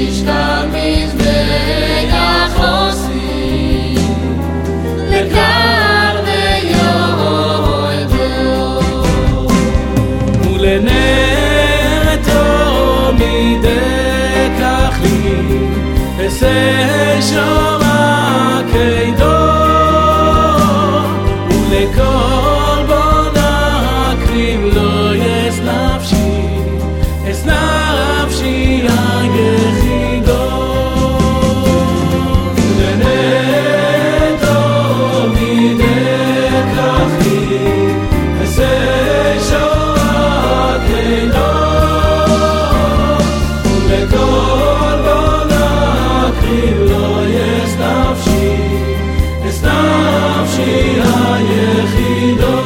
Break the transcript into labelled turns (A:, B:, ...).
A: משכן מזבח עושים לקר ויועדו
B: ולנטו מדקח לי אעשה שמה כידו ולכל בונה הקרים לא יש נפשי אס נפשי היחידו ולנטו מדקח לי אעשה שמה כידו ולכל בונה הקרים לא יש נפשי אס נפשי היחידו